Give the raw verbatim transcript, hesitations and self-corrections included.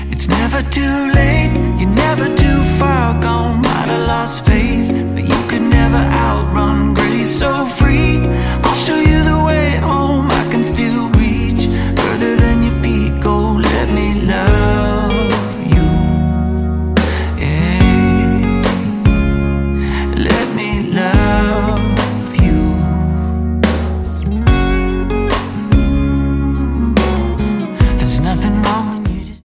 It's never too late, you're never too far gone. Might have lost faith, but you could never outrun